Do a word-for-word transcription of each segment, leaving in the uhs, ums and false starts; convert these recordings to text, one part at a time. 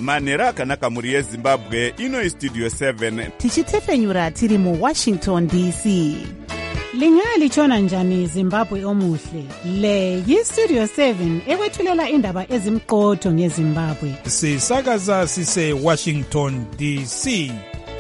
manhero akanaka mhuri yezimbabwe. Ino istudio seven tichitefenyura tiri muwashington D C. Lingalitshona njani Zimbabwe omuhle? Le yistudio seven ekwethulela indaba ezimqotho ngeZimbabwe. Sisakaza sise Washington D C.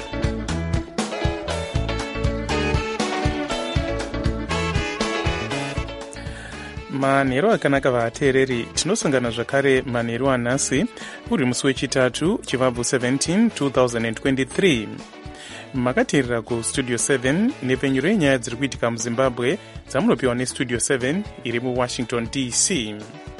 manhero akanaka vateereri, tinosangana zvakare manhero anhasi uri musi wechitatu chivabvu seventeen two thousand twenty-three. makateerera kustudio seven nepfenyuro yenyaya dziri kuitika muzimbabwe dzamunopiwa nestudio seven iri muwashington D C.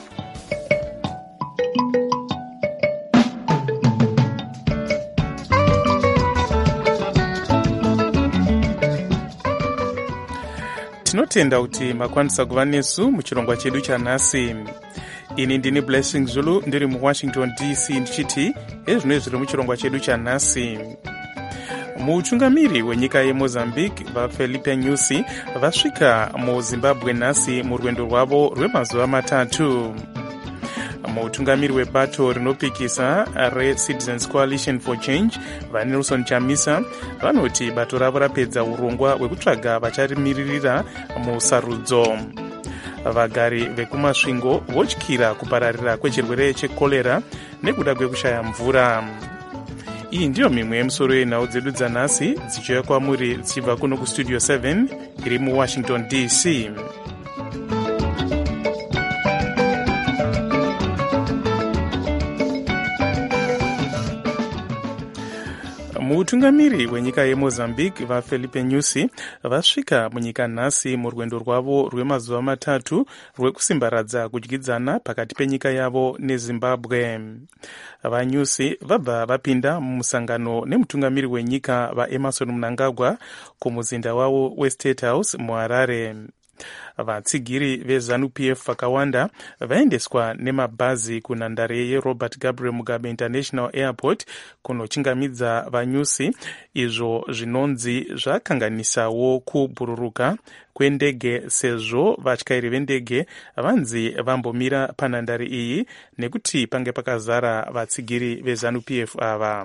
tinotenda kuti makwanisa kuva nesu muchirongwa chedu chanhasi. Ini ndini Blessing Zulu ndiri muwashington D C ndichiti ezvino zviri muchirongwa chedu chanhasi. Mutungamiri wenyika yeMozambique vaFelipe Nyusi vasvika muZimbabwe nhasi murwendo rwavo rwemazuva matatu. Mutungamiri webato rinopikisa reCitizens Coalition for Change vaNelson Chamisa vanoti bato ravo rapedza urongwa hwekutsvaga vacharimirira musarudzo. Vagari vekumasvingo votyira kupararira kwechirwere chekorera nekuda kwekushaya mvura. Iyi ndiyo mimwe yemusoro yenhau dzedu dzanhasi dzichiuya kwamuri dzichibva kuno kustudio seven iri muwashington D C. Mutungamiri wenyika yeMozambique vaFelipe Nyusi vasvika munyika nhasi murwendo rwavo rwemazuva matatu rwekusimbaradza kudyidzana pakati penyika yavo neZimbabwe. VaNyusi vabva vapinda mumusangano nemutungamiri wenyika vaEmerson Mnangagwa kumuzinda wavo weState House muHarare. Vatsigiri veZANU-P F vakawanda vaendeswa nemabhazi kunhandare yeRobert Gabriel Mugabe International Airport kunochingamidza vaNyusi, izvo zvinonzi zvakanganisawo kubhururuka kwendege sezvo vatyairi vendege vanzi vambomira panhandare iyi nekuti pange pakazara vatsigiri veZANU-P F ava.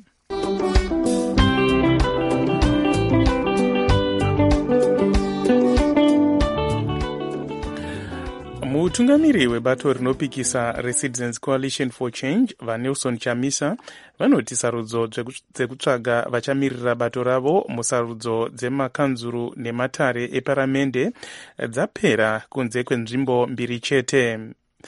Mutungamiri webato rinopikisa reCitizens Coalition for Change vaNelson Chamisa vanoti sarudzo dzekutsvaga vachamirira bato ravo musarudzo dzemakanzuru nematare eparamende dzapera kunze kwenzvimbo mbiri chete.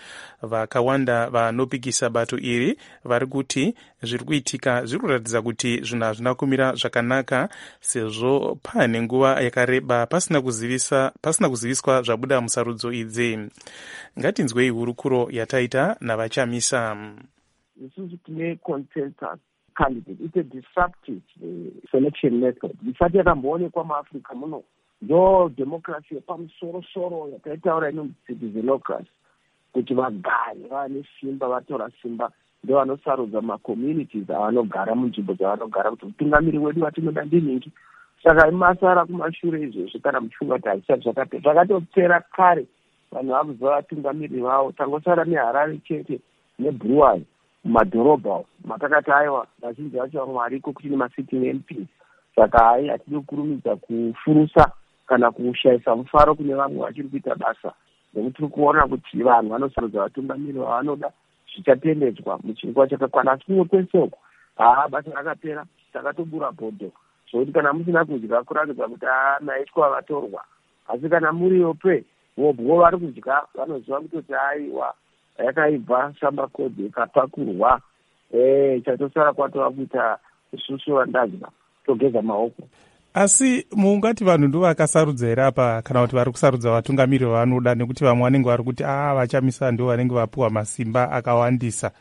Vakawanda vanopikisa bato iri vari kuti zviri kuitika zviri kuratidza kuti zvinhu hazvina kumira zvakanaka sezvo pane nguva yakareba pasina kuzivisa pasina kuziviswa zvabuda musarudzo idzi. Ngatinzwei hurukuro yataita navaChamisa. Isusu tine consensus candidate. It's a disruptive uh, selection method. Isati yakamboonekwa muAfrica muno ndo democracy yepamusoro-soro yataitaura ino citizenocracy, kuti vagari vane simba vatora simba ndo vanosarudza macommunities avanogara munzvimbo dzavanogara kuti mutungamiri wedu watinoda ndinhingi. Saka masara kumashure izvezvi kana muchifungwa kuti hazvisati zvakapera zvakatopera kare. Vanhu vakuziva vatungamiri vavo, tangosara neHarare chete neBruwayo mumadhorobha matakati aiwa vazhinji vacho vamwe variko kuti nemasitting M Ps. Saka hai hatidi kukurumidza kufurusa kana kushayisa mufaro kune vamwe vachiri kuita basa, nekuti tiri kuona kuti vanhu vanosarudza vatungamiri vavanoda zvichatendedzwa muchinguva chakakwana. Asi kumwe kwese uku haa basa rakapera, takatobura bhodho zvokuti kana musina kudya kuratidza kuti haa maitwa vatorwa. Asi kana muriyope vobwo vari kudya vanoziva kutoti aiwa yakaibva shambakodhi ikapakurwa eh chatosara kwatova kuita kususura ndazva togeza maoko. Asi mungati vanhu ndo vakasarudza here apa kana kuti vari kusarudza vatungamiri vanoda, nekuti vamwe vanenge vari kuti ah vaChamisa ndo vanenge vapuwa masimba akawandisa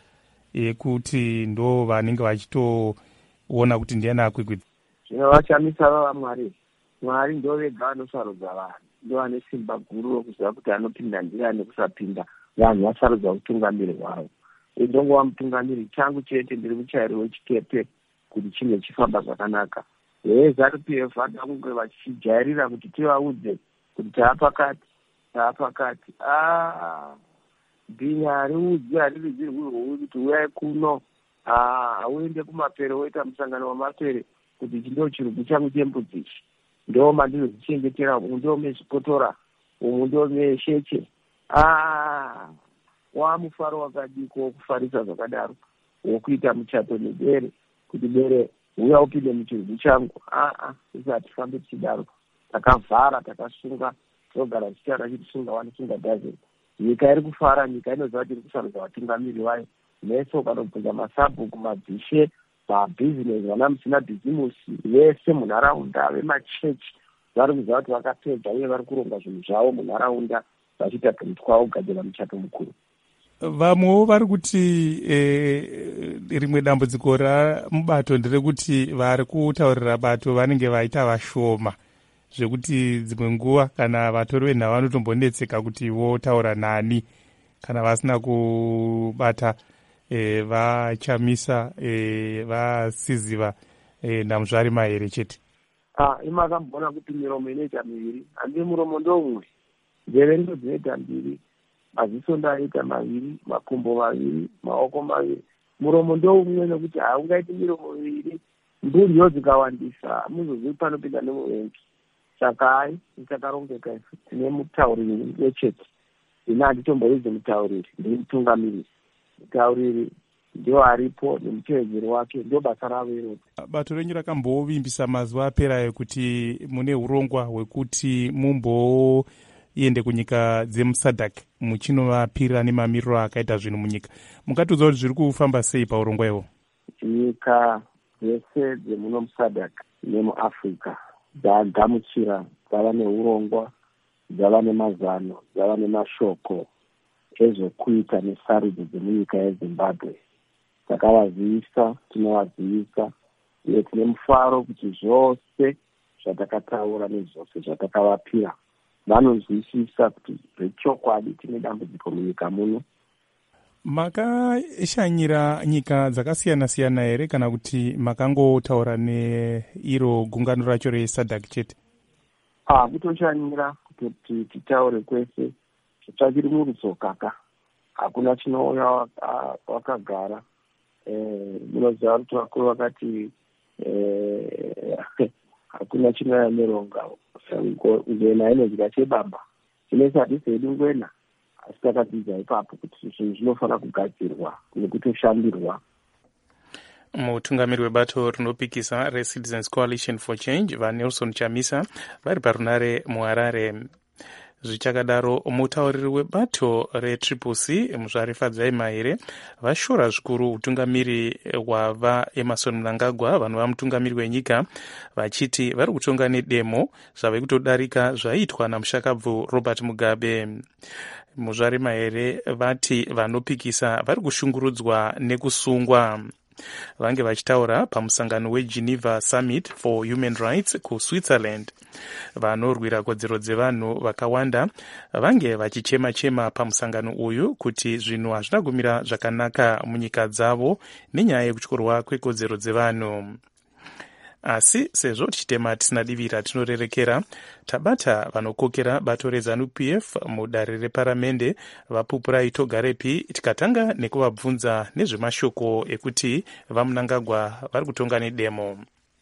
ekuti ndo vanenge vachitoona kuti ndiani akwikwi. Zvino vaChamisa vava Mwari. Mwari ndo vega vanosarudza vanhu, ndo vane simba guru rokuziva kuti anopinda ndiani nekusapinda. Vanhu vasarudza utungamiri hwavo. Idongova mutungamiri changu chete ndiri muchairi wechikepe kuti chinge chifamba zvakanaka. VeZANU-P F vada kunge vachijairira kuti tivaudze kuti taapakati taapakati. Ah, bhinya hariudzi haririzirwi rwouti uyai kuno uende kumapere woita musangano wamapere kuti ichi ndo chirugu changu chembudzi ichi ndo mandinozvichengetera, umu ndo mezvipotora, umu ndo mesheche. Wamufaro wakadiko wokufarisa zvakadaro, wokuita muchato nebere, kuti bere uya upinde muchirugu changu. Aa isi hatifambe tichidaro, takavhara, takasunga, togara tichara chitisunga wani sunga dozen. Nyika iri kufara, nyika inoziva kuti iri kusarudza vatungamiri vayo. Mese ukanobvunza masabhuku, mabhishe, mabhizinesi, vana musina bhizimusi vese munharaunda, vemachechi vari kuziva kuti vakapedza uye vari kuronga zvinhu zvavo munharaunda vachiita kumutwa kugadzira muchato mukuru. Vamwewo vari kuti e, rimwe dambudziko ramubato nderekuti vari kutaurira bato vanenge vaita vashoma, zvekuti dzimwe nguva kana vatori venhau vanotombonetseka kuti votaura nani kana vasina kubata e, vachamisa e, vasiziva e, namuzvari mahere chete. Ima akamboona kuti miromo inoita miviri, handi muromo ndomwe, nzeve ndo dzinoita mbiri, maziso ndaita maviri, makumbo maviri, maoko maviri, muromo ndoumwe, nekuti haungaiti miromo miviri, mbudzi dzikawandisa muzozivi panopinda nemuvengi. Saka hai ichakarongeka isu tine mutauriri wechete, ina handitomboidzi mutauriri, ndiri mutungamiriri. Mutauriri ndio aripo nemutevedzeri wake, ndio basa ravo iroro. Bato renyu rakambovimbisa mazuva aperayo kuti mune urongwa hwekuti mumboende kunyika dzemusadhak muchinovapirira nemamiriro akaita zvinhu munyika. Mungatiudza kuti zviri kufamba sei paurongwa ihwo? Nyika dzese dzemuno musadhak nemuafrica dzagamuchira, dzava neurongwa, dzava nemazano, dzava nemashoko ezvokuita nesarudzo dzemunyika yeZimbabwe. Takavazivisa, tinovazivisa, uye tine mufaro kuti zvose zvatakataura nezvose zvatakavapira vanozwisisa kuti zvechokwadi tine dambudziko munyika muno. Makashanyira nyika dzakasiyana-siyana here kana kuti makangotaura neiro gungano racho resadhak chete? Ah, kutoshanyira kuti titaure kwese titsvakiri murutsokaka, hakuna chinouya wakagara. Munoziva kuti vakuru vakati hakuna chinouya neronga, ngwena inodya chebamba. Chinesati zvedu ngwena, asi takadzidza ipapo kuti zvinhu zvinofanira kugadzirwa nekutoshandirwa. Mutungamiri webato rinopikisa reCitizens Coalition for Change vaNelson Chamisa vari parunare muHarare. Zvichakadaro, mutauriri webato retriple C muzvarifadzai mahere vashora zvikuru utungamiri hwava Emerson Mnangagwa, vanhu vamutungamiri wenyika, vachiti vari kutonga nedemo zvave kutodarika zvaiitwa namushakabvu Robert Mugabe. Muzvari mahere vati vanopikisa vari kushungurudzwa nekusungwa. Vange vachitaura pamusangano weGeneva Summit for Human Rights kuSwitzerland. Vanorwira kodzero dzevanhu vakawanda vange vachichema-chema pamusangano uyu kuti zvinhu hazvina kumira zvakanaka munyika dzavo nenyaya yekutyorwa kwekodzero dzevanhu. Asi sezvo tichitema tisina divira tinorerekera, tabata vanokokera bato reZANU-P F mudare reparamende vaPupurai Togarepi, tikatanga nekuvabvunza nezvemashoko ekuti vaMnangagwa vari kutonga nedemo.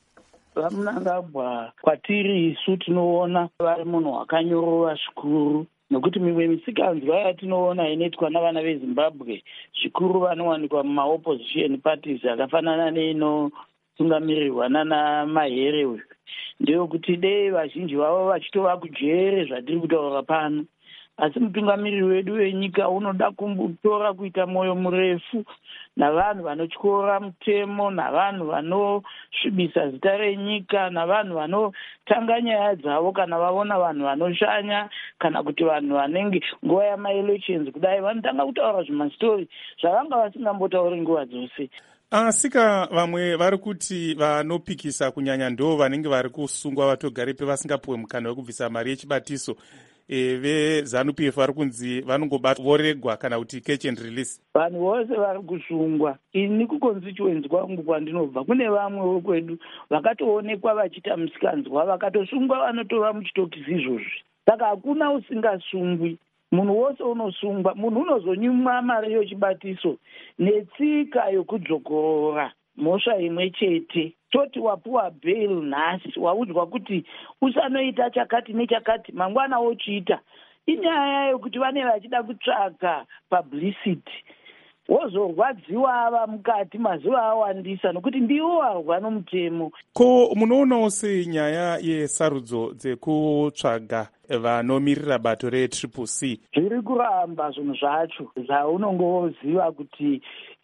VaMnangagwa kwatiri isu tinoona vari munhu wakanyorova zvikuru, nokuti mimwe misikanzwa yatinoona inoitwa navana veZimbabwe zvikuru vanowanikwa mumaopposition parties akafanana neino tungamirirwa nana Mahere uyu, ndeyo kuti dei vazhinji vavo vachitova kujere zvatiri kutaura pano. Asi mutungamiriri wedu wenyika unoda kumbotora kuita moyo murefu navanhu vanotyora mutemo, navanhu vanosvibisa zita renyika, navanhu vanotanga nyaya dzavo kana vaona vanhu vanoshanya, kana kuti vanhu vanenge nguva yamaelections kudai vanotanga kutaura zvimastori zvavanga vasingambotauri nguva dzose. Asika vamwe vari kuti vanopikisa kunyanya ndo vanenge vari kusungwa vatogarepe vasingapuwe mukana wekubvisa mari yechibatiso. E, veZANU-P F vari kunzi vanongobata voregwa kana kuti catch and release. Vanhu vose vari kusungwa. Ini kuconstituency kwangu kwandinobva kune vamwe vekwedu vakatoonekwa vachiita musikanzwa vakatosungwa vanotova muchitokisi izvozvi. Saka hakuna usingasungwi. munhu wose unosungwa, munhu unozonyimwa mari yechibatiso netsika yokudzokorora mhosva imwe chete. Toti wapuwa bail nhasi, waudzwa kuti usanoita chakati nechakati, mangwana wochiita. Inyaya yokuti vane vachida kutsvaga publicity, wozorwadziwa ava mukati mazuva awandisa nokuti ndiwo warwa nomutemo. Ko munoonawo sei nyaya yesarudzo dzekutsvaga vanomirira bato retriple C? Zviri kuramba zvinhu zvacho zvaunongoziva kuti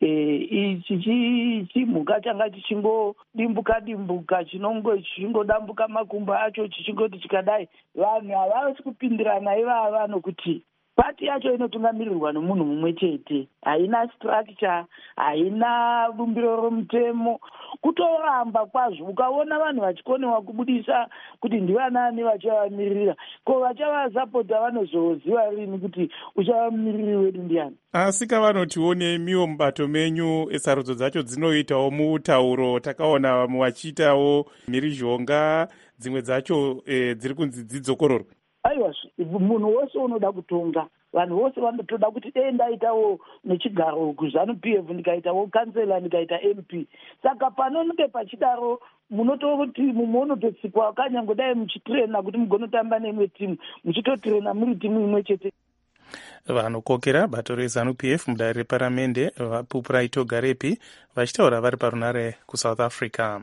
ichi chimhuka changa chichingodimbuka dimbuka chingodambuka makumbo acho chichingoti chikadai. Vanhu havasi kupindirana ivava nokuti pati yacho inotungamirirwa nomunhu mumwe chete, haina structure, haina bumbiro romutemo. Kutoramba kwazvo, ukaona vanhu vachikonewa kubudisa kuti ndivanani vachavamirira, ko vachavasapota vanozoziva rini kuti uchavamiriri wedu ndiani? Asi kavanotiwo nemiwo mubato menyu sarudzo dzacho dzinoitawo mutauro, takaona vamwe vachiitawo mhirizhonga, dzimwe dzacho e, dziri kunzi dzidzokororwe. Aiwa, munhu wose unoda kutonga, vanhu vose vanotoda kuti dei ndaitawo nechigaro kuZANU P F, ndikaitawo kansela, ndikaita M P. Saka panonge pachidaro munototi mumwe unototsikwa kanyangodai muchitrena kuti mugonotamba neimwe timu, muchitotrena muri timu imwe chete. Vanokokera bato reZANU P F mudare reparamende vaPupura Itogarepi vachitaura vari parunare kuSouth Africa.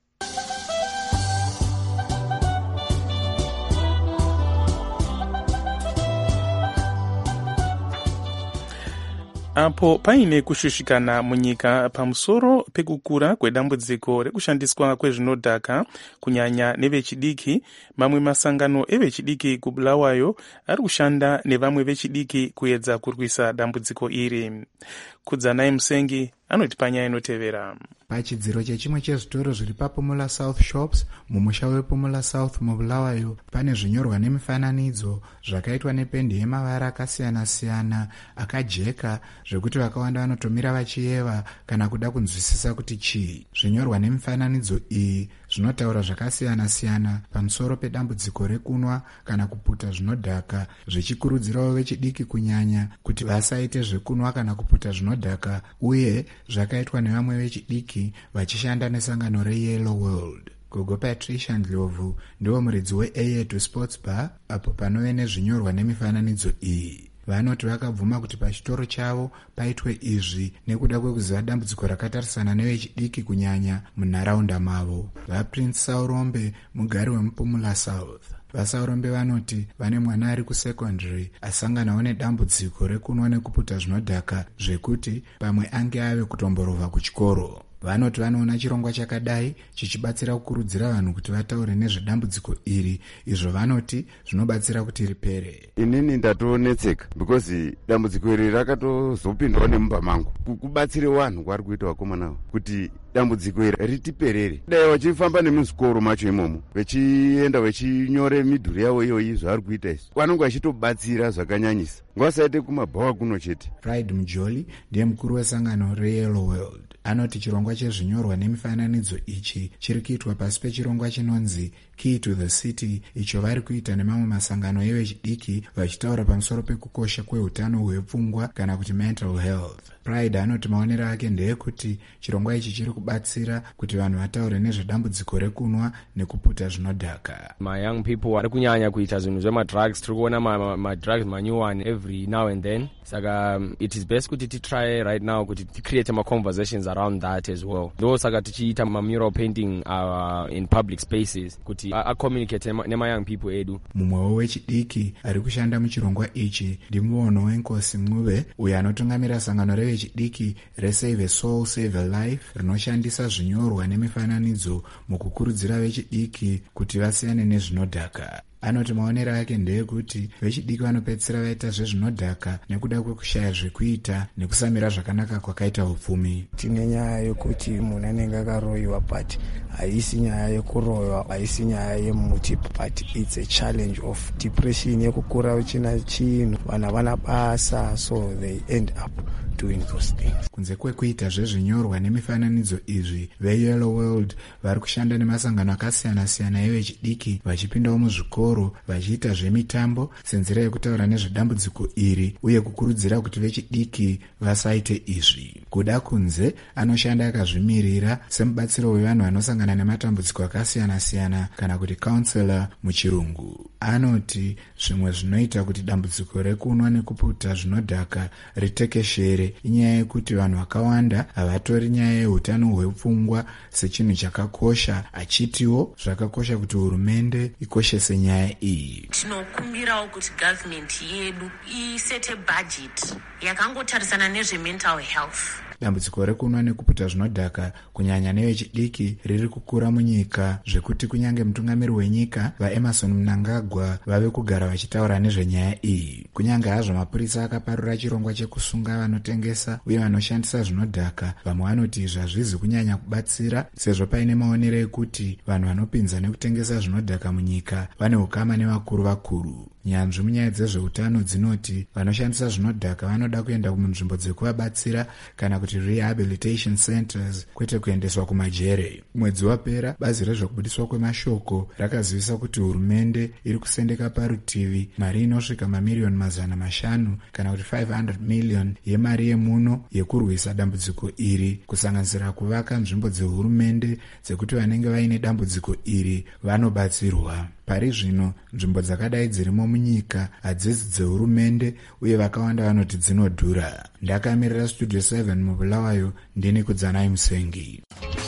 Apo paine kushushikana munyika pamusoro pekukura kwedambudziko rekushandiswa kwezvinodhaka kunyanya nevechidiki, mamwe masangano evechidiki kuBulawayo ari kushanda nevamwe vechidiki kuedza kurwisa dambudziko iri. Kudzanai Musengi anoti panyaya inotevera. Pachidziro chechimwe chezvitoro zviri paPumula South Shops mumusha wePumula South muBulawayo pane zvinyorwa nemifananidzo zvakaitwa nependi yemavara akasiyana-siyana akajeka zvekuti vakawanda vanotomira vachiyeva kana kuda kunzwisisa kuti chii. Zvinyorwa nemifananidzo iyi zvinotaura zvakasiyana-siyana pamusoro pedambudziko rekunwa kana kuputa zvinodhaka, zvichikurudzirawo vechidiki kunyanya kuti vasaite zvekunwa kana kuputa zvinodhaka, uye zvakaitwa nevamwe vechidiki vachishanda nesangano reYellow World. Gogo Patricia Ndlovu ndiwo muridzi weA yetu Sports Bar apo panove nezvinyorwa nemifananidzo iyi. Vanoti vakabvuma kuti pachitoro chavo paitwe izvi nekuda kwekuziva dambudziko rakatarisana nevechidiki kunyanya munharaunda mavo. VaPrince Saurombe, mugari wemuPumula South. VaSaurombe vanoti vane mwana ari kusekondary asanganawo nedambudziko rekunwa nekuputa zvinodhaka zvekuti pamwe ange ave kutomborova kuchikoro. Vanoti vanoona chirongwa chakadai chichibatsira kukurudzira vanhu kuti vataure nezvedambudziko iri, izvo vanoti zvinobatsira kuti ripere. Inini ndatonetseka because dambudziko iri rakatozopindawo nemumba mangu. Kubatsira vanhu kwari kuita vakomana kuti dambudziko iri ritiperere. Dai vachifamba nemuzvikoro macho imomo vechienda vechinyore midhuri yavo iyoyi zvavari kuita izvi, vanonge vachitobatsira zvakanyanyisa, ngavasaite kumabhawa kuno chete. Pride Mujoli ndiye mukuru wesangano reYellow World. Anoti chirongwa chezvinyorwa nemifananidzo ichi chiri kuitwa pasi pechirongwa chinonzi Key to the City, icho vari kuita nemamwe masangano evechidiki vachitaura pamusoro pekukosha kwehutano hwepfungwa kana kuti mental health. Pride anoti maonero ake ndeyekuti chirongwa ichi chiri kubatsira kuti vanhu vataure nezvedambudziko rekunwa nekuputa zvinodhaka. My young people vari kunyanya kuita zvinhu zvemadrugs, tiri kuona madrugs manyuwani every now and then. Saka um, it is best kuti titry right now kuti ticreate ma conversations around that as well. Though saka tichiita ma mural painting uh, in public spaces kuti a, a communicate nema young people edu. Mumwewo wechidiki ari kushanda muchirongwa ichi ndimuono wenkosi Mnuve, uyo anotungamira sangano revechidiki reSave a Soul Save a Life rinoshandisa zvinyorwa nemifananidzo mukukurudzira vechidiki kuti vasiyane nezvinodhaka. Anoti maonero ake ndeyekuti vechidiki vanopedzisira vaita zvezvinodhaka nekuda kwekushaya zvekuita nekusamira zvakanaka kwakaita upfumi. Tine nyaya yekuti munhu anenge akaroyiwa, but haisi nyaya yekuroyiwa, haisi nyaya yemuti, but it's a challenge of depression yekukura uchina chinhu, vanhu havana basa, so they end up doing those things. Kunze kwekuita zvezvinyorwa nemifananidzo izvi, veYellow World vari kushanda nemasangano akasiyana-siyana evechidiki vachipindawo muzvikoro vachiita zvemitambo senzira yekutaura nezvedambudziko iri uye kukurudzira kuti vechidiki vasaite izvi. Kuda kunze anoshanda akazvimirira semubatsiro wevanhu vanosangana nematambudziko akasiyana-siyana kana kuti counselor muchirungu. Anoti zvimwe zvinoita kuti dambudziko rekunwa nekuputa zvinodhaka ritekeshere inyaya yekuti vanhu vakawanda havatori nyaya yeutano hwepfungwa sechinhu chakakosha, achitiwo zvakakosha kuti hurumende ikoshese nyaya iyi. Tinokumbirawo kuti government yedu isete budget yakangotarisana nezvemental health. Dambudziko rekunwa nekuputa zvinodhaka kunyanya nevechidiki riri kukura munyika zvekuti kunyange mutungamiri wenyika vaEmerson Mnangagwa vave kugara vachitaura nezvenyaya iyi. Kunyange hazvo mapurisa akaparura chirongwa chekusunga vanotengesa uye vanoshandisa zvinodhaka, vamwe vanoti izvi hazvizi kunyanya kubatsira sezvo paine maonero ekuti vanhu vanopinza nekutengesa zvinodhaka munyika vane ukama nevakuru vakuru. Nyanzvi munyaya dzezveutano dzinoti vanoshandisa zvinodhaka vanoda kuenda kunzvimbo dzekuvabatsira kana kuti rehabilitation centers kwete kuendeswa kumajere. Mwedzi wapera bazi rezvekubudiswa kwemashoko rakazivisa kuti hurumende iri kusendeka parutivi mari inosvika mamiriyoni mazana mashanu kana kuti five hundred million yemari yemuno yekurwisa dambudziko iri, kusanganisira kuvaka nzvimbo dzehurumende dzekuti vanenge vaine dambudziko iri vanobatsirwa. Pari zvino nzvimbo dzakadai dzirimo munyika hadzisi dzehurumende uye vakawanda vanoti dzinodhura. Ndakamirira Studio seven mubulawayo, ndini Kudzanai Musengi.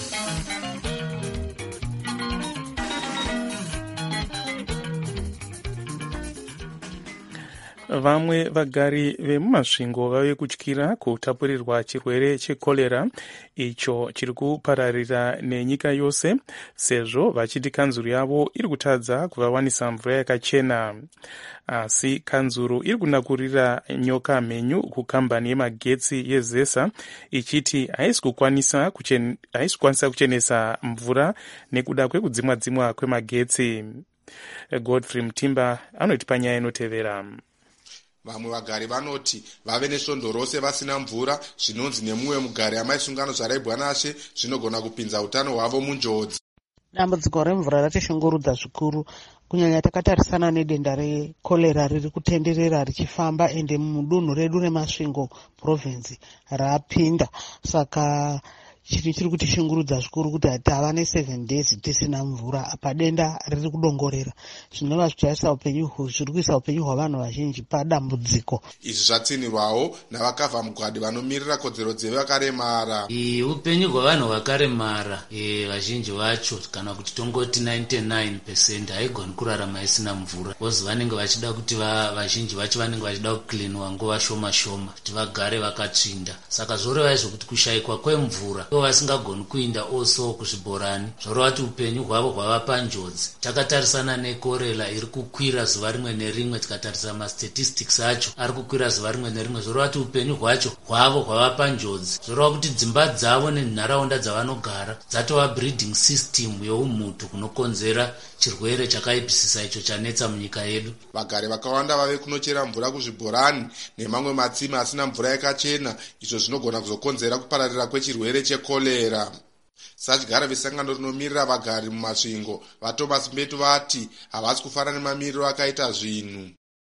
Vamwe vagari vemumasvingo vave kutyira kutapurirwa chirwere chekorera icho chiri kupararira nenyika yose sezvo vachiti kanzuru yavo iri kutadza kuvawanisa mvura yakachena. Asi kanzuru iri kunakurira nyoka mhenyu kukambani yemagetsi yeZESA ichiti haisi kukwanisa kuchen, haisi kukwanisa kuchenesa mvura nekuda kwekudzimwa-dzimwa kwemagetsi. Godfrey Mtimba anoti panyaya inotevera. Vamwe vagari vanoti vave nesvondo rose vasina mvura, zvinonzi nemumwe mugari amaisungano zvaraibwa nashe zvinogona kupinza utano hwavo munjodzi. Dambudziko remvura ratishungurudza zvikuru, kunyanya takatarisana nedenda rekorera riri kutenderera richifamba ende mudunhu redu reMasvingo province rapinda. Saka chiri chiri kutishungurudza zvikuru kuti tava ne seven days tisina mvura apa denda riri kudongorera, zvinova zvichaisa upenyu zviri kuisa upenyu hwavanhu vazhinji padambudziko. Izvi zvatsinirwawo navakavha mugwadi vanomirira kodzero dzevakaremara. Upenyu hwavanhu vakaremara vazhinji vacho kana kuti tongoti ninety-nine percent haigoni kurarama isina mvura, kozi vanenge vachida kuti vazhinji vacho vanenge vachida kuklinwa nguva shoma shoma kuti vagare vakatsvinda. Saka zvoreva izvo kuti kushayikwa kwemvura ivo vasingagoni kuinda oso kuzvibhorani zvoreva kuti upenyu hwavo hwava panjodzi. Takatarisana nekorera iri kukwira zuva rimwe nerimwe, tikatarisa mastatistics acho ari kukwira zuva rimwe nerimwe, zvoreva kuti upenyu hwacho hwavo hwava panjodzi. Zvoreva kuti dzimba dzavo nenharaunda dzavanogara dzatova breeding system youmhutu kunokonzera chirwere chakaipisisa icho chanetsa munyika yedu. Vagari vakawanda vave kunochera mvura kuzvibhorani nemamwe matsime asina mvura yakachena, izvo zvinogona kuzokonzera kupararira kwechirwere chekorera. Sachigara vesangano rinomirira vagari mumasvingo vaThomas Mbetu vati havasi kufara nemamiriro akaita zvinhu.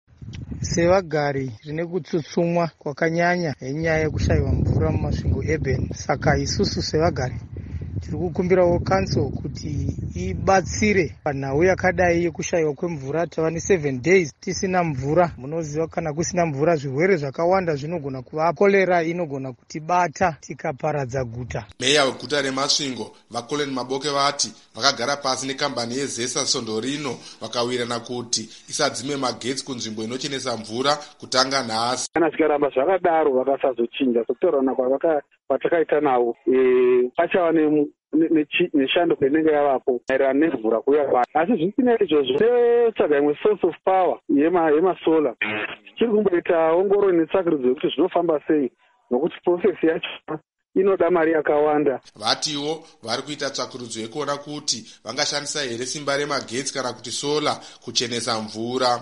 Sevagari rine kutsutsumwa kwakanyanya yenyaya yekushayiwa mvura mumasvingo urban. Saka isusu sevagari tiri kukumbirawo council kuti ibatsire panhau yakadai yekushayiwa kwemvura. Tava ne seven days tisina mvura. Munoziva kana kusina mvura zvirwere zvakawanda zvinogona kuva, korera inogona kutibata tikaparadza guta. Meya weguta reMasvingo vaColin Maboke vati vakagara pasi nekambani yeZESA svondo rino vakawirirana kuti isadzime magetsi kunzvimbo inochenesa mvura kutanga nhasi. Kana zvikaramba zvakadaro vakasazochinja sokutorana kwatakaita nawo pachava neshando inenge yavapo maererano nemvura kuya kwayo. Asi zvisina izvozvo netsvaga imwe source of power yemasolar chiri kumboita ongoro netsvakirudzo yekuti zvinofamba sei, nokuti process yacho inoda mari yakawanda. Vatiwo vari kuita tsvakirudzo yekuona kuti vangashandisa here simba remagetsi kana kuti sola kuchenesa mvura.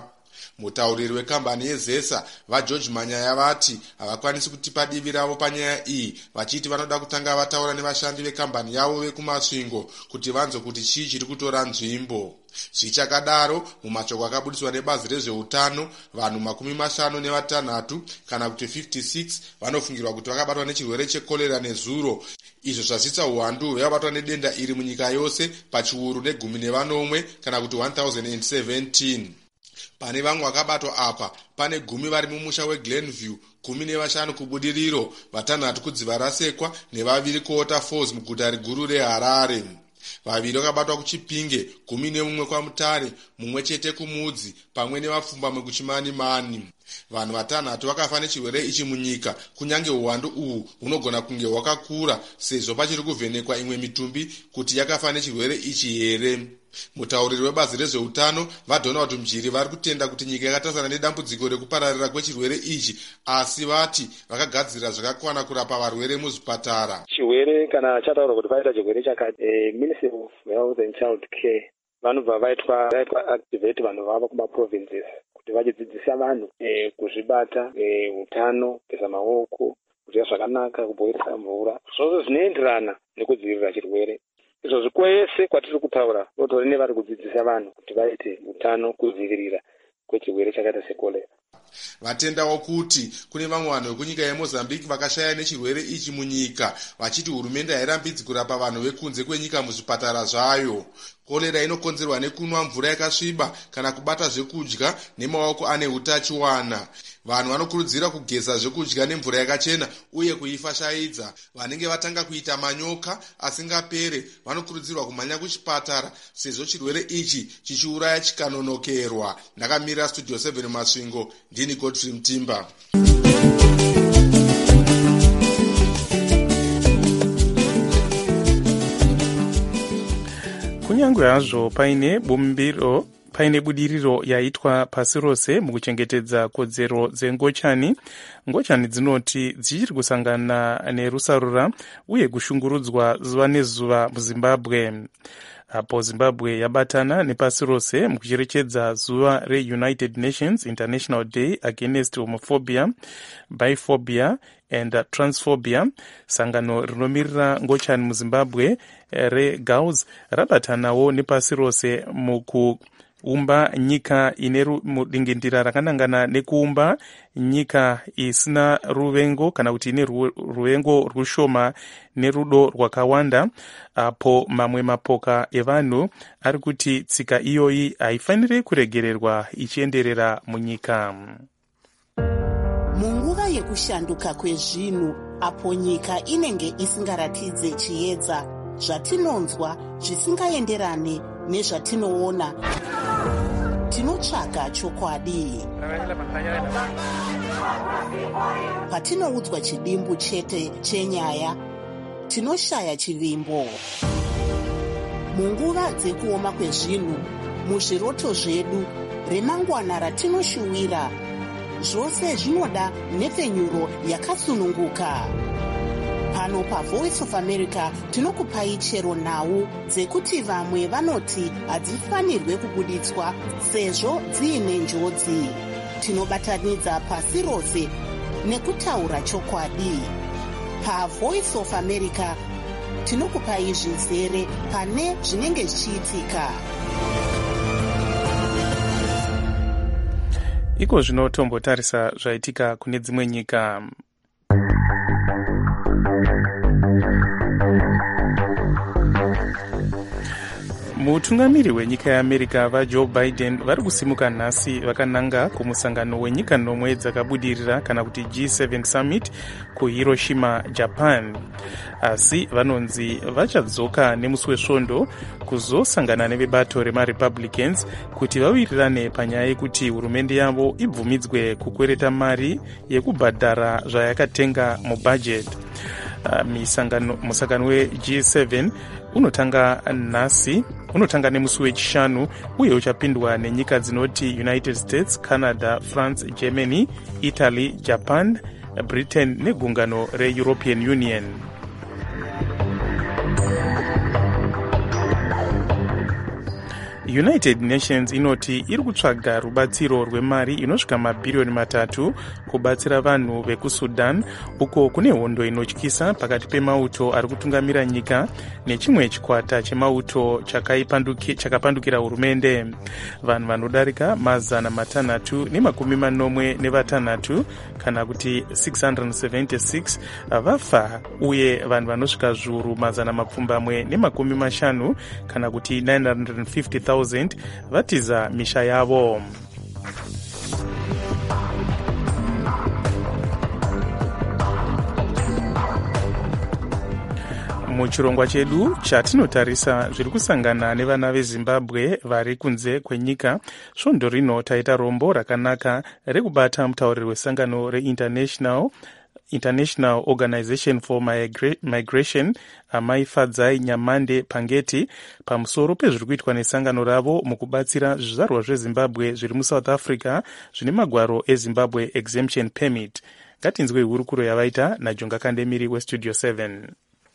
Mutauriri wekambani yezesa vageorge manyaya vati havakwanisi kutipa divi ravo panyaya iyi, vachiti vanoda kutanga vataura nevashandi vekambani yavo vekumasvingo kuti vanzwe kuti chii chiri kutora nzvimbo. Zvichakadaro, mumashoko akabudiswa nebazi rezveutano, vanhu makumi mashanu nevatanhatu kana kuti fifty-six vanofungirwa kuti vakabatwa nechirwere chekorera nezuro, izvo zvasvitsa uwandu hwevabatwa nedenda iri munyika yose pachiuru negumi nevanomwe kana kuti one thousand seventeen. Pane vamwe vakabatwa apa, pane gumi vari mumusha weGlenview, gumi nevashanu kubudiriro, vatanhatu kudziva rasekwa nevaviri kuota falls muguta riguru reHarare. Vaviri vakabatwa kuChipinge, gumi nemumwe kwaMutare, mumwe chete kuMudzi, pamwe nevapfumbamwe kuChimanimani. Vanhu vatanhatu vakafa nechirwere ichi munyika, kunyange uwandu uhu hunogona kunge hwakakura sezvo pachiri kuvhenekwa imwe mitumbi kuti yakafa nechirwere ichi here. Mutauriri webazi rezveutano vaDonald Mjiri vari kutenda kuti nyika yakatasana nedambudziko rekupararira kwechirwere ichi, asi vati vakagadzira zvakakwana kurapa varwere muzvipatara. Chirwere kana chataura kuti paita chirwere chakati, eh, Ministry of Health and Child Care vanobva vaitwa vaitwa activate vanhu vava kuma provinces kuti vachidzidzisa vanhu eh, kuzvibata eh, utano, kugeza maoko, kudya zvakanaka, kuboilisa mvura, zvose zvinoenderana nekudzivirira chirwere. Izvo zvikwese kwatiri kutaura notori nevari kudzidzisa vanhu kuti vaite utano kudzivirira kwechirwere chakaita sekorera. Vatendawo kuti kune vamwe vanhu vekunyika yeMozambique vakashaya nechirwere ichi munyika, vachiti hurumende hairambidzi kurapa vanhu vekunze kwenyika muzvipatara zvayo. Korera inokonzerwa nekunwa mvura yakasviba kana kubata zvekudya nemaoko ane utachiwana. Vanhu vanokurudzira kugeza zvekudya nemvura yakachena uye kuifashaidza. Vanenge vatanga kuita manyoka asingapere vanokurudzirwa kumhanya kuchipatara sezvo chirwere ichi chichiuraya chikanonokerwa. Ndakamira Studio seven Masvingo, ndini Godfrey Mtimba. Kunyange hazvo paine bumbiro paine budiriro yaitwa pasi rose mukuchengetedza kodzero dzengochani, ngochani dzinoti dzichiri kusangana nerusarura uye kushungurudzwa zuva nezuva muZimbabwe. Apo Zimbabwe yabatana nepasi rose mukucherechedza zuva reUnited Nations International Day Against Homophobia, Biphobia and Transphobia, sangano rinomirira ngochani muZimbabwe reGAUS rabatanawo nepasi rose muku umba nyika ine mudingindira rakanangana nekuumba nyika isina ruvengo kana kuti ine ruvengo rushoma nerudo rwakawanda, apo mamwe mapoka evanhu ari kuti tsika iyoyi haifaniri kuregererwa ichienderera munyika. Munguva yekushanduka kwezvinhu, apo nyika inenge isingaratidze chiedza, zvatinonzwa zvisingaenderane nezvatinoona, tinotsvaga chokwadi. Patinoudzwa chidimbu chete chenyaya, tinoshaya chivimbo. Munguva dzekuoma kwezvinhu, muzviroto zvedu, remangwana ratinoshuwira, zvose zvinoda nhepfenyuro yakasununguka. Pano paVoice of America tinokupai chero nhau dzekuti vamwe vanoti hadzifanirwe kubuditswa sezvo dziine njodzi. Tinobatanidza pasi rose nekutaura chokwadi. PaVoice of America tinokupai zvizere pane zvinenge zvichiitika. Iko zvino tombotarisa zvaitika kune dzimwe nyika. Mutungamiri wenyika yeAmerica vaJoe Biden vari kusimuka nhasi vakananga kumusangano wenyika nomwe dzakabudirira kana kuti G seven Summit kuHiroshima, Japan. Asi vanonzi vachadzoka nemusi wesvondo kuzosangana nevebato remaRepublicans kuti vawirirane panyaya yekuti hurumende yavo ibvumidzwe kukwereta mari yekubhadhara zvayakatenga mubudget. Uh, musangano weG seven unotanga nhasi unotanga nemusi wechishanu uye uchapindwa nenyika dzinoti United States, Canada, France, Germany, Italy, Japan, Britain negungano reEuropean Union. United Nations inoti iri kutsvaga rubatsiro rwemari inosvika mabhiriyoni matatu kubatsira vanhu vekusudan uko kune hondo inotyisa pakati pemauto ari kutungamira nyika nechimwe chikwata chemauto chakapandukira hurumende. Vanhu vanodarika mazana matanhatu nemakumi manomwe nevatanhatu kana kuti six hundred seventy-six vafa uye vanhu vanosvika zviuru mazana mapfumbamwe nemakumi mashanu kana kuti nine hundred fifty thousand vatiza misha yavo. Muchirongwa chedu chatinotarisa zviri kusangana nevana veZimbabwe vari kunze kwenyika, svondo rino taita rombo rakanaka rekubata mutauriri wesangano reInternational International Organization for Migration Amai Fadzai Nyamande Pangeti pamusoro pezviri kuitwa nesangano ravo mukubatsira zvizvarwa zveZimbabwe zviri muSouth Africa zvine magwaro eZimbabwe Exemption Permit. Ngatinzwe hurukuro yavaita naJonga Kandemiri weStudio seven.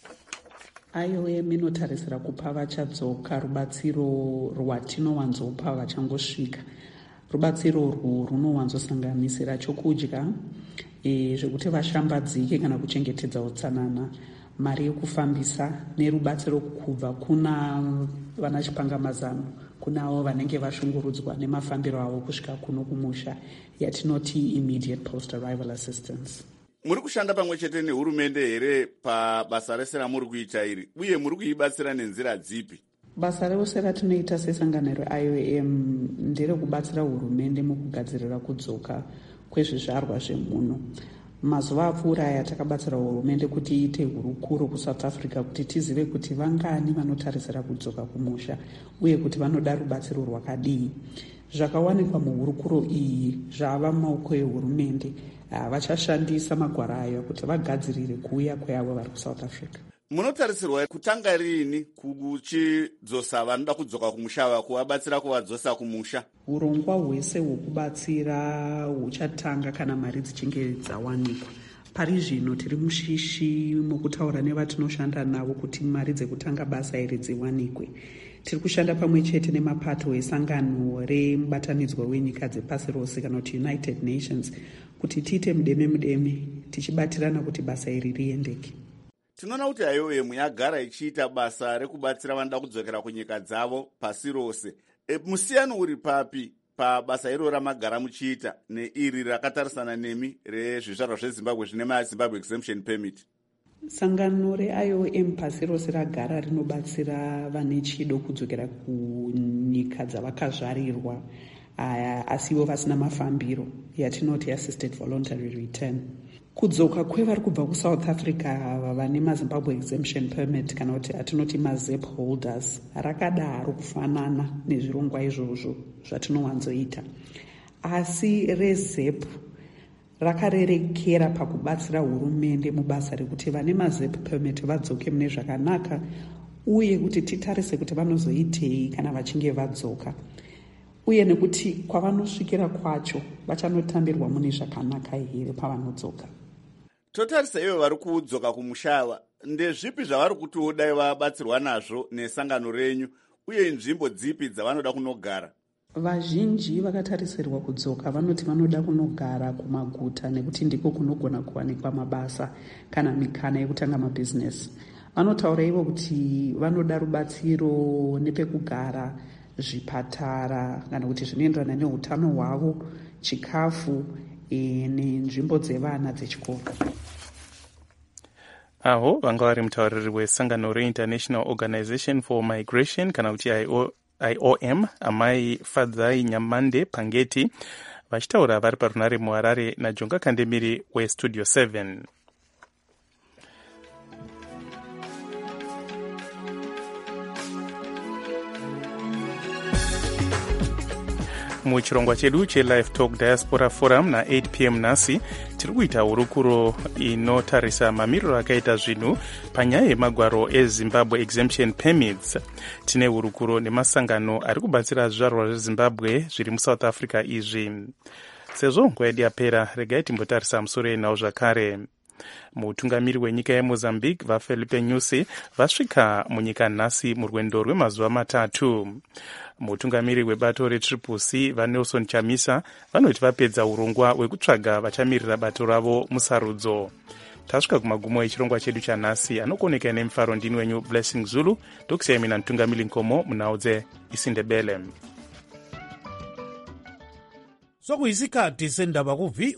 I O M inotarisira kupa vachadzoka rubatsiro rwatinowanzopa vachangosvika. Rubatsiro urwu runowanzosanganisira chokudya, e, zvekuti vashambadzike kana kuchengetedza utsanana, mari yekufambisa nerubatsiro kubva kuna vana chipangamazano, kuna avo vanenge vashungurudzwa nemafambiro avo kusvika kuno kumusha, yatinoti immediate post arrival assistance. Muri kushanda pamwe chete nehurumende here pabasa rese ramuri kuita iri, uye muri kuibatsira nenzira dzipi? Basa rose ratinoita sesangano re-I O M ndere kubatsira hurumende mukugadzirira kudzoka kwezvizvarwa zvemuno. Mazuva apfuura aya takabatsira hurumende kuti iite hurukuro kuSouth Africa kuti tizive kuti vangani vanotarisira kudzoka kumusha uye kuti vanoda rubatsiro rwakadii. Zvakawanikwa muhurukuro iyi zvava mumaoko ehurumende. Vachashandisa magwara ayo kuti vagadzirire kuuya kweavo vari kuSouth Africa. Munotarisirwa kutanga rini kuchidzosa vanoda kudzoka kumusha kuvabatsira kuvadzosa kumusha? Urongwa hwese hwekubatsira huchatanga kana mari dzichinge dzawanikwa. Pari zvino tiri mushishi mukutaura nevatinoshanda navo kuti mari dzekutanga basa iri dziwanikwe. Tiri kushanda pamwe chete nemapato esangano remubatanidzwa wenyika dzepasi rose kana kuti United Nations kuti tiite mudeme mudeme tichibatirana kuti basa iri riendeke. Tinoona kuti I O M yagara ichiita basa rekubatsira vanoda kudzokera kunyika dzavo pasi rose. E, musiyano uri papi pabasa iro ramagara muchiita neiri rakatarisana nemi rezvizvarwa zveZimbabwe zvine maZimbabwe Exemption Permit? Sangano re-I O M pasi rose ragara rinobatsira vane chido kudzokera kunyika dzavakazvarirwa asiwo vasina mafambiro, yatinoti assisted voluntary return. Kudzoka kwevari kubva kuSouth Africa vane maZimbabwe Exemption Permit kana kuti atinoti maZEP holders rakadaro kufanana nezvirongwa izvozvo zvatinowanzoita, asi reZEP rakarerekera pakubatsira hurumende mubasa rekuti vane maZEP permit vadzoke mune zvakanaka uye kuti titarise kuti vanozoitei kana vachinge vadzoka, uye nekuti kwavanosvikira kwacho vachanotambirwa mune zvakanaka here pavanodzoka. Totarisa ivo vari kudzoka kumushava, ndezvipi zvavari kuti dai vabatsirwa nazvo nesangano renyu, uye nzvimbo dzipi dzavanoda kunogara? Vazhinji vakatarisirwa kudzoka vanoti vanoda kunogara kumaguta nekuti ndiko kunogona kuwanikwa mabasa kana mikana yekutanga mabhizinesi. Vanotaura ivo kuti vanoda rubatsiro nepekugara, zvipatara kana kuti zvinoenderana neutano hwavo, chikafu e, nenzvimbo dzevana dzechikoro. Aho vanga vari mutauriri wesangano reInternational Organization for Migration kana kuti I O M Amai Fadzai Nyamande Pangeti vachitaura vari parunare muHarare naJonga Kandemiri weStudio seven. Muchirongwa chedu cheLive Talk Diaspora Forum na eight p m nhasi tiri kuita hurukuro inotarisa mamiriro akaita zvinhu panyaya yemagwaro eZimbabwe Exemption Permits. Tine hurukuro nemasangano ari kubatsira zvizvarwa zveZimbabwe zviri muSouth Africa izvi. Sezvo nguva yedu yapera, regai timbotarisa musoro enawo zvakare. mutungamiri wenyika yemozambique vafelipe nyusi vasvika munyika nhasi murwendo rwemazuva matatu. mutungamiri webato retriple c vanelson chamisa vanoti vapedza urongwa hwekutsvaga vachamirira bato ravo musarudzo. tasvika kumagumo echirongwa chedu chanhasi. anokoneka nemufaro ndini wenyu Blessing Zulu ndokusiyai mina mutungamiri nkomo munhau dzeisindebele. sokuyisikhathi sendaba ku